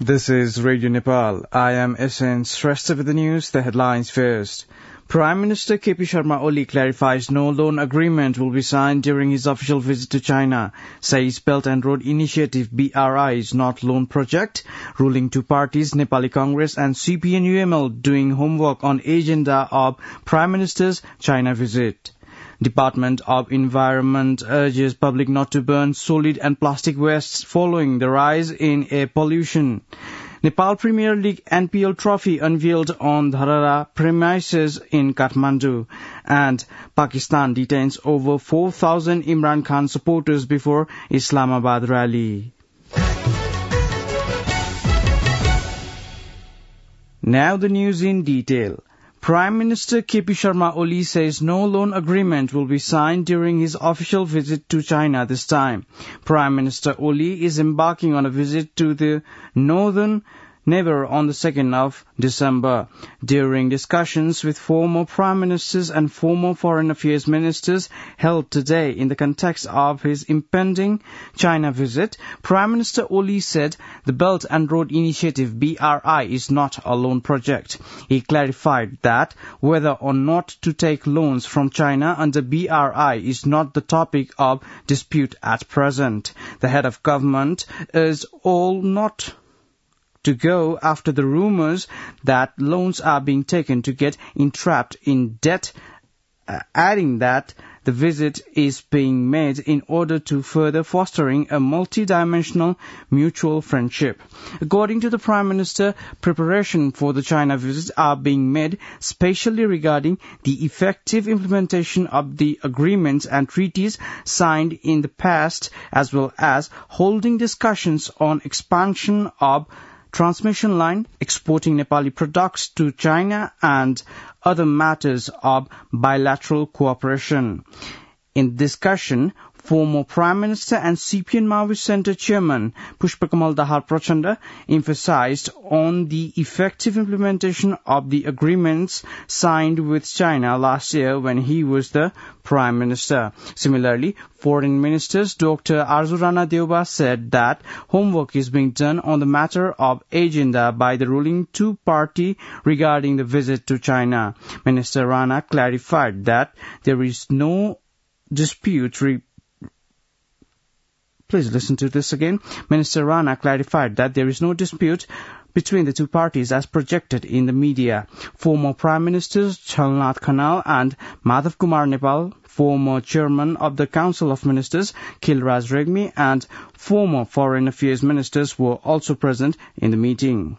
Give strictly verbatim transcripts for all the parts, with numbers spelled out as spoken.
This is Radio Nepal. I am S N Shrestha with the news. The headlines first. Prime Minister K P Sharma Oli clarifies no loan agreement will be signed during his official visit to China. Says Belt and Road Initiative B R I is not loan project. Ruling two parties, Nepali Congress and C P N U M L, doing homework on agenda of Prime Minister's China visit. Department of Environment urges public not to burn solid and plastic wastes following the rise in air pollution. Nepal Premier League N P L trophy unveiled on Dharara premises in Kathmandu. And Pakistan detains over four thousand Imran Khan supporters before Islamabad rally. Now the news in detail. Prime Minister K P Sharma Oli says no loan agreement will be signed during his official visit to China this time. Prime Minister Oli is embarking on a visit to the northern neighbor on the second of December. During discussions with former prime ministers and former foreign affairs ministers held today in the context of his impending China visit, Prime Minister Oli said the Belt and Road Initiative B R I is not a loan project. He clarified that whether or not to take loans from China under B R I is not the topic of dispute at present. The head of government is all not to go after the rumors that loans are being taken to get entrapped in debt, uh, adding that the visit is being made in order to further fostering a multi-dimensional mutual friendship. According to the Prime Minister, preparation for the China visit are being made, especially regarding the effective implementation of the agreements and treaties signed in the past, as well as holding discussions on expansion of transmission line, exporting Nepali products to China, and other matters of bilateral cooperation. In discussion, former Prime Minister and C P N Maoist Center Chairman Pushpakamal Dahal Prachanda emphasized on the effective implementation of the agreements signed with China last year when he was the Prime Minister. Similarly, Foreign Ministers Doctor Arzu Rana Deuba said that homework is being done on the matter of agenda by the ruling two-party regarding the visit to China. Minister Rana clarified that there is no dispute re- Please listen to this again. Minister Rana clarified that there is no dispute between the two parties as projected in the media. Former Prime Ministers Chalnath Khanal and Madhav Kumar Nepal, former Chairman of the Council of Ministers Khilraj Regmi, and former Foreign Affairs Ministers were also present in the meeting.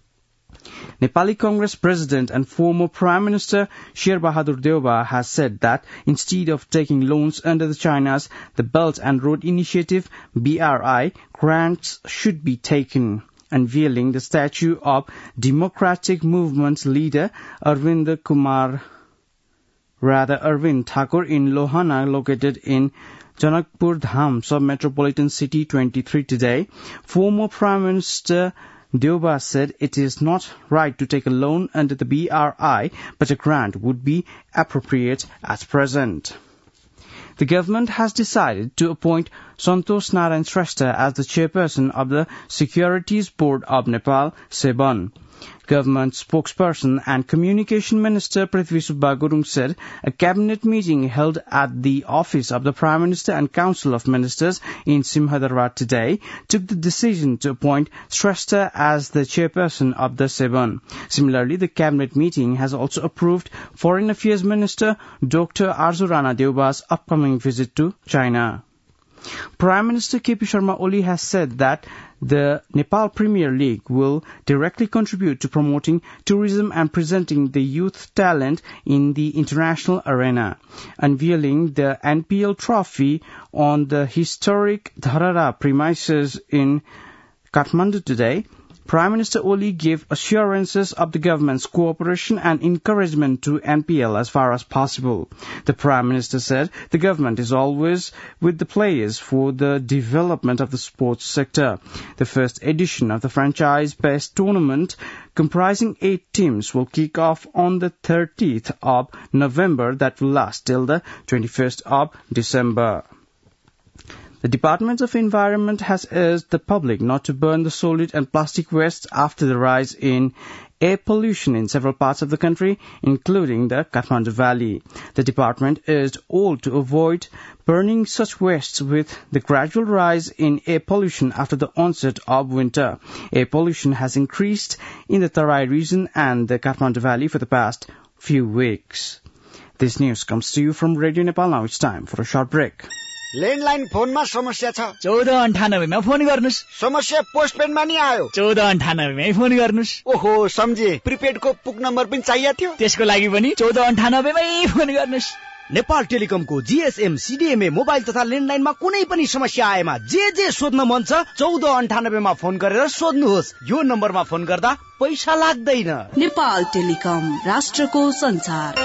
Nepali Congress President and former Prime Minister Sher Bahadur Deuba has said that instead of taking loans under the China's the Belt and Road Initiative B R I, grants should be taken. Unveiling the statue of Democratic Movement leader Arvind Kumar, rather Arvind Thakur in Lohana, located in Janakpur Dham, sub-metropolitan city twenty-three today, former Prime Minister Deuba said it is not right to take a loan under the B R I, but a grant would be appropriate at present. The government has decided to appoint Santosh Narayan Shrestha as the chairperson of the Securities Board of Nepal, SEBON. Government spokesperson and Communication Minister Prithvi Subba Gurung said a cabinet meeting held at the office of the Prime Minister and Council of Ministers in Simhadarwar today took the decision to appoint Shrestha as the chairperson of the SEBON. Similarly, the cabinet meeting has also approved Foreign Affairs Minister Doctor Arzu Rana Deuba's upcoming visit to China. Prime Minister K P Sharma Oli has said that the Nepal Premier League will directly contribute to promoting tourism and presenting the youth talent in the international arena. Unveiling the N P L trophy on the historic Dharara premises in Kathmandu today, Prime Minister Oli gave assurances of the government's cooperation and encouragement to N P L as far as possible. The Prime Minister said the government is always with the players for the development of the sports sector. The first edition of the franchise-based tournament, comprising eight teams, will kick off on the thirtieth of November that will last till the twenty-first of December. The Department of Environment has urged the public not to burn the solid and plastic waste after the rise in air pollution in several parts of the country, including the Kathmandu Valley. The department urged all to avoid burning such wastes with the gradual rise in air pollution after the onset of winter. Air pollution has increased in the Tarai region and the Kathmandu Valley for the past few weeks. This news comes to you from Radio Nepal. Now it's time for a short break. Landline फोनमा समस्या छ चौध अन्ठानब्बेमा phone गर्नुस् समस्या पोस्टपेडमा नि आयो चौध अन्ठानब्बेमै फोन गर्नुस् ओहो सम्झे प्रिपेडको पुक नम्बर पनि चाहिएको थियो त्यसको लागि पनि चौध अन्ठानब्बेमै फोन गर्नुस् नेपाल टेलिकमको जीएसएम सीडीएमए मोबाइल तथा ल्यान्डलाइनमा कुनै पनि समस्या आएमा जे जे सोध्न मन छ चौध अन्ठानब्बेमा फोन गरेर सोध्नुहोस् यो नम्बरमा फोन गर्दा पैसा लाग्दैन नेपाल टेलिकम राष्ट्रको संचार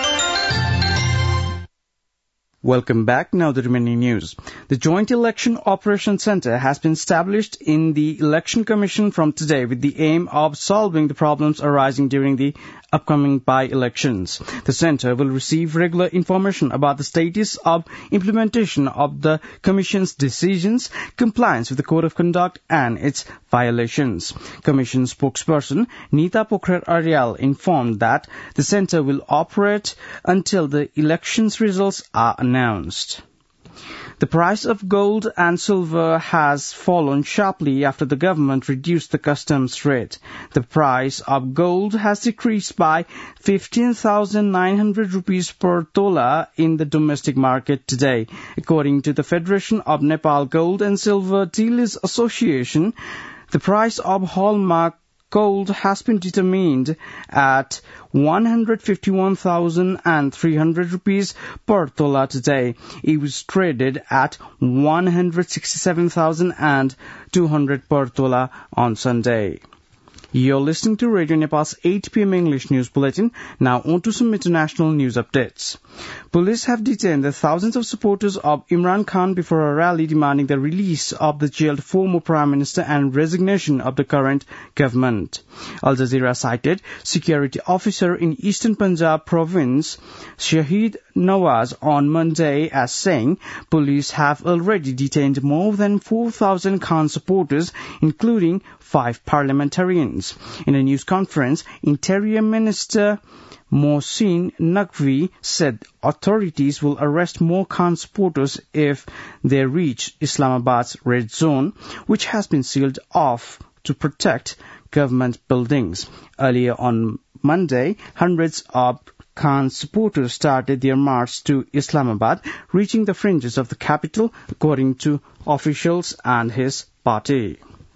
Welcome back. Now the remaining news. The Joint Election Operation Center has been established in the Election Commission from today with the aim of solving the problems arising during the upcoming by-elections. The center will receive regular information about the status of implementation of the Commission's decisions, compliance with the Code of Conduct and its violations. Commission spokesperson Nita Pokhrar Aryal informed that the center will operate until the elections results are announced. The price of gold and silver has fallen sharply after the government reduced the customs rate. The price of gold has decreased by fifteen thousand nine hundred rupees per tola in the domestic market today. According to the Federation of Nepal Gold and Silver Dealers Association, the price of hallmark gold has been determined at one hundred fifty-one thousand three hundred rupees per tola today. It was traded at one hundred sixty-seven thousand two hundred per tola on Sunday. You're listening to Radio Nepal's eight p.m. English News Bulletin. Now on to some international news updates. Police have detained the thousands of supporters of Imran Khan before a rally demanding the release of the jailed former Prime Minister and resignation of the current government. Al Jazeera cited security officer in Eastern Punjab province, Shahid Nawaz, on Monday as saying police have already detained more than four thousand Khan supporters, including five parliamentarians. In a news conference, Interior Minister Mohsin Naqvi said authorities will arrest more Khan supporters if they reach Islamabad's red zone, which has been sealed off to protect government buildings. Earlier on Monday, hundreds of Khan supporters started their march to Islamabad, reaching the fringes of the capital, according to officials and his party.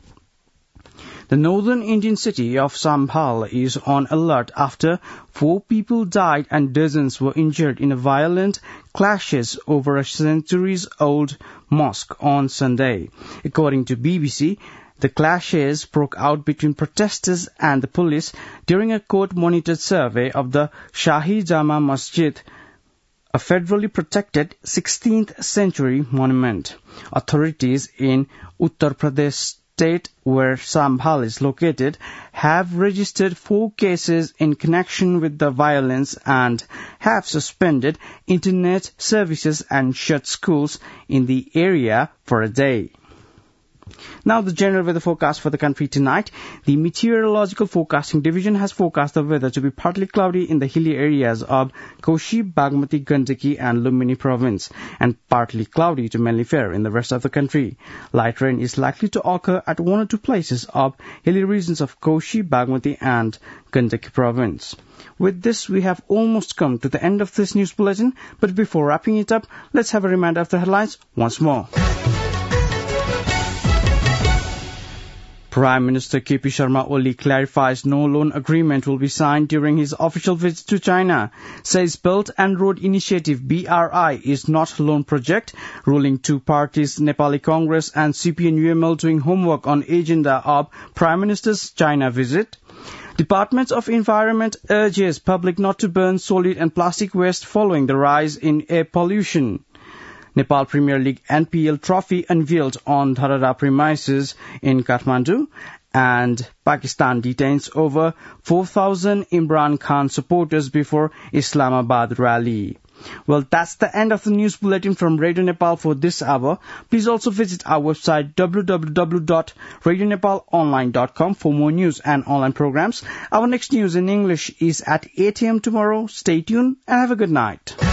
The northern Indian city of Sambhal is on alert after four people died and dozens were injured in a violent clashes over a centuries-old mosque on Sunday. According to B B C, the clashes broke out between protesters and the police during a court-monitored survey of the Shahi Jama Masjid, a federally protected sixteenth century monument. Authorities in Uttar Pradesh state where Sambhal is located have registered four cases in connection with the violence and have suspended internet services and shut schools in the area for a day. Now the general weather forecast for the country tonight. The Meteorological Forecasting Division has forecast the weather to be partly cloudy in the hilly areas of Koshi, Bagmati, Gandaki and Lumbini province and partly cloudy to mainly fair in the rest of the country. Light rain is likely to occur at one or two places of hilly regions of Koshi, Bagmati and Gandaki province. With this, we have almost come to the end of this news bulletin, but before wrapping it up, let's have a reminder of the headlines once more. Prime Minister K P Sharma Oli clarifies no loan agreement will be signed during his official visit to China. Says Belt and Road Initiative B R I is not a loan project. Ruling two parties, Nepali Congress and C P N U M L, doing homework on agenda of Prime Minister's China visit. Department of Environment urges public not to burn solid and plastic waste following the rise in air pollution. Nepal Premier League N P L trophy unveiled on Dharara premises in Kathmandu, and Pakistan detains over four thousand Imran Khan supporters before Islamabad rally. Well, that's the end of the news bulletin from Radio Nepal for this hour. Please also visit our website w w w dot radio nepal online dot com for more news and online programs. Our next news in English is at eight a m tomorrow. Stay tuned and have a good night.